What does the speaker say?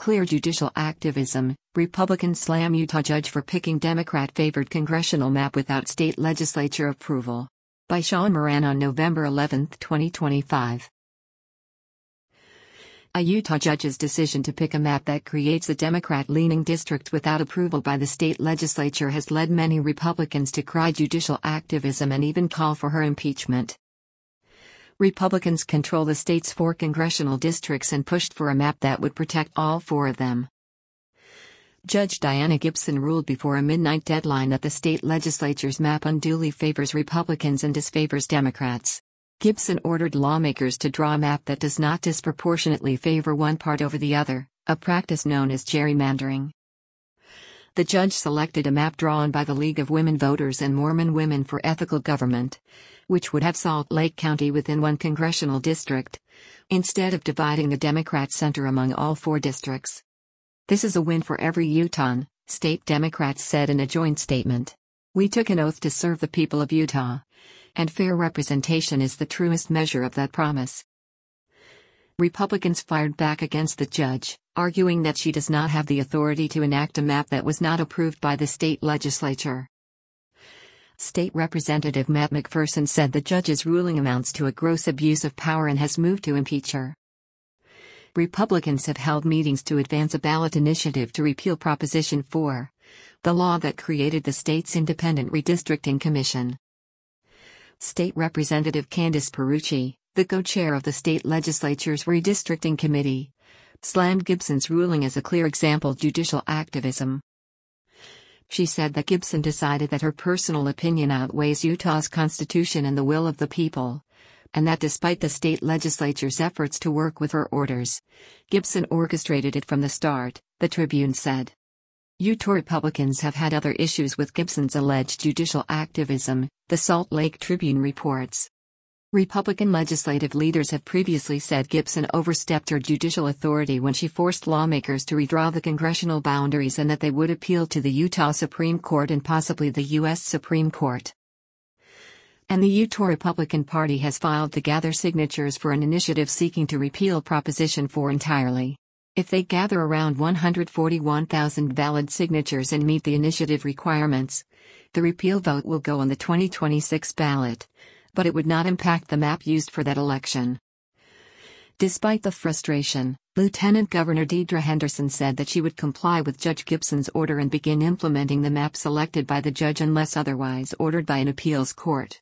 Clear judicial activism, Republicans slam Utah judge for picking Democrat-favored congressional map without state legislature approval. By Sean Moran on November 11, 2025. A Utah judge's decision to pick a map that creates a Democrat-leaning district without approval by the state legislature has led many Republicans to cry judicial activism and even call for her impeachment. Republicans control the state's 4 congressional districts and pushed for a map that would protect all 4 of them. Judge Diana Gibson ruled before a midnight deadline that the state legislature's map unduly favors Republicans and disfavors Democrats. Gibson ordered lawmakers to draw a map that does not disproportionately favor one part over the other, a practice known as gerrymandering. The judge selected a map drawn by the League of Women Voters and Mormon Women for Ethical Government, which would have Salt Lake County within 1 congressional district, instead of dividing the Democrat center among all 4 districts. This is a win for every Utahn, state Democrats said in a joint statement. We took an oath to serve the people of Utah, and fair representation is the truest measure of that promise. Republicans fired back against the judge, arguing that she does not have the authority to enact a map that was not approved by the state legislature. State Representative Matt McPherson said the judge's ruling amounts to a gross abuse of power and has moved to impeach her. Republicans have held meetings to advance a ballot initiative to repeal Proposition 4, the law that created the state's Independent Redistricting Commission. State Representative Candice Perucci, the co-chair of the state legislature's Redistricting Committee, slammed Gibson's ruling as a clear example of judicial activism. She said that Gibson decided that her personal opinion outweighs Utah's Constitution and the will of the people, and that despite the state legislature's efforts to work with her orders, Gibson orchestrated it from the start, the Tribune said. Utah Republicans have had other issues with Gibson's alleged judicial activism, the Salt Lake Tribune reports. Republican legislative leaders have previously said Gibson overstepped her judicial authority when she forced lawmakers to redraw the congressional boundaries and that they would appeal to the Utah Supreme Court and possibly the U.S. Supreme Court. And the Utah Republican Party has filed to gather signatures for an initiative seeking to repeal Proposition 4 entirely. If they gather around 141,000 valid signatures and meet the initiative requirements, the repeal vote will go on the 2026 ballot, but it would not impact the map used for that election. Despite the frustration, Lieutenant Governor Deidre Henderson said that she would comply with Judge Gibson's order and begin implementing the map selected by the judge unless otherwise ordered by an appeals court.